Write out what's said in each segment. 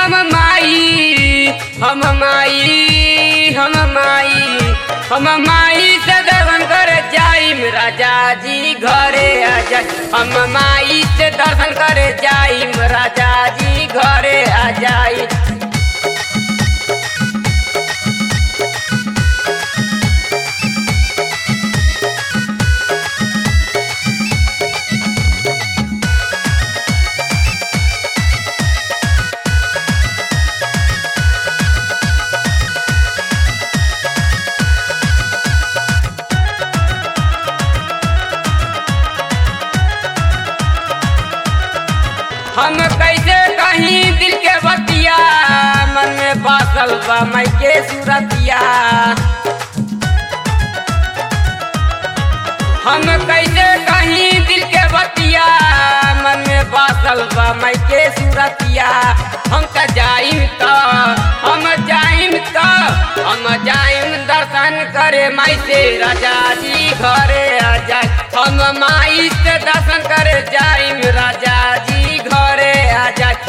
हम माई हम माई हम माई हम माई से दर्शन करे जाइम राजा जी घरे आ जाई। हम माई से दर्शन करे जाइम राजा जी घरे आ जाई। हम कैसे कहीं दिल के बतिया मन में बासल बा माई के सूरतिया। हम कैसे कहीं दिल के बतिया मन में बासल बा माई के सूरतिया। हम त जाइम त हम जाइम दर्शन करे माई से राजा जी घरे आ जाए। हम माई से दर्शन करे जाइम राजा जी घरे आ जाए।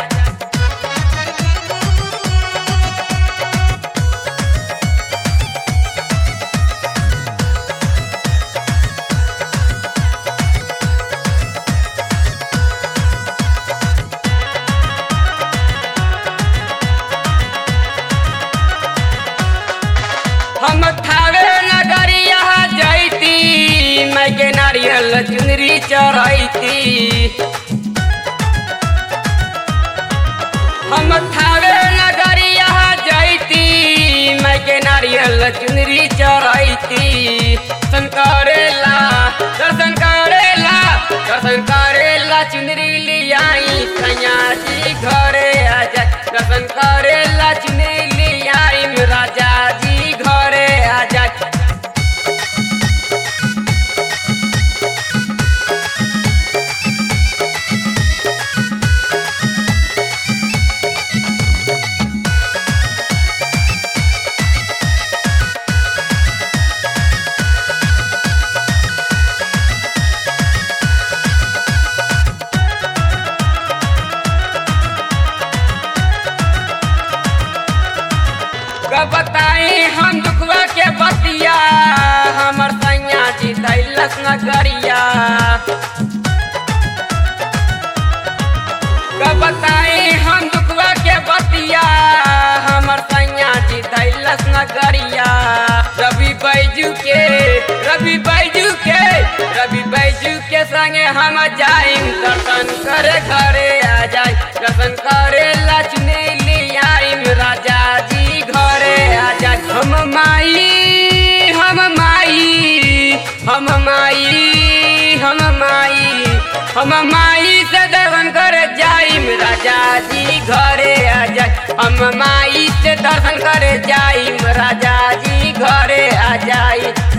हम थावे नगरिया जैती मैं के नारियल चुनरी चढ़ैती। हम थावे नगरिया जैती मैं के नारियल चुनरी चढ़ैती। दर्शन करेला चुनरी लियाई सैया जी घरे आ जाए। दर्शन करेला चुनरी लियाई राजा जी घरे आ जाए। बताई हम दुखवा के बतिया हमर सैया जी दैलस नगरिया। बताई हम दुखवा के बतिया हमर सैया जी दैलस नगरिया। रवि बैजू के संगे हम जाइम दर्शन करे घरे आ जाए। दर्शन करे लक्ष्मी लियाइम राजा जी घरे आ जाए। हम माई हम माई हम माई हम माई हम माई से दर्शन करे जाइम राजा जी घरे आ जाए। हम माई से दर्शन करे जाइम राजा जी घरे आ जाए।